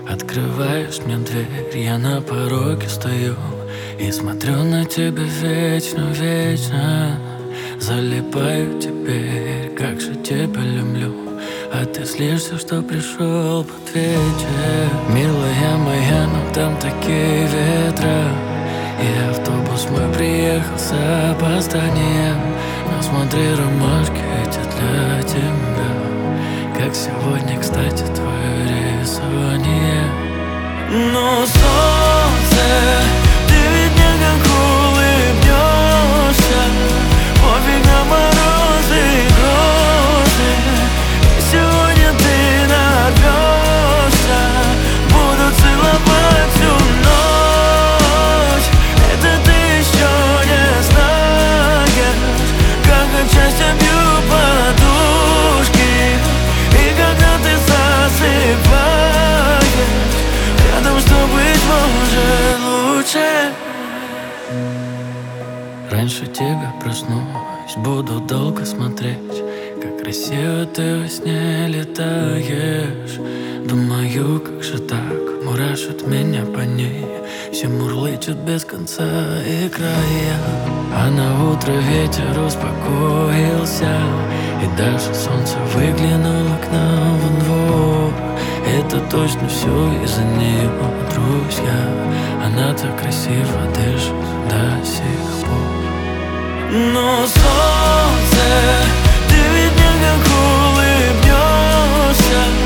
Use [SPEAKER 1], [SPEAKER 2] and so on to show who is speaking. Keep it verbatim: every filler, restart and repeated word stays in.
[SPEAKER 1] Открываешь мне дверь, я на пороге стою и смотрю на тебя вечно, вечно. Залипаю теперь, как же тебя люблю. А ты злишься, что пришел под вечер. Милая моя, но там такие ветра, и автобус мой приехал с опозданием. Но смотри, ромашки эти для тебя. Как сегодня, кстати, твое рисование. Ну, солнце, ты ведь мне как улыбнешься. Пофиг на морозы и грозы. И сегодня ты нарвешься. Буду целовать всю ночь. Это ты еще не знаешь, как от счастья бью подушки. И когда ты засыпаешь рядом, что быть может лучше. Раньше тебя проснусь, буду долго смотреть, как красиво ты во сне летаешь. Думаю, как же так, мурашит меня по ней. Все мурлычут без конца и края. А на утро ветер успокоился, и даже солнце выглянуло к нам во двор. Это точно все из-за нее, друзья. Она так красиво дышит до сих пор. Ну, солнце, ты ведь мне как улыбнешься.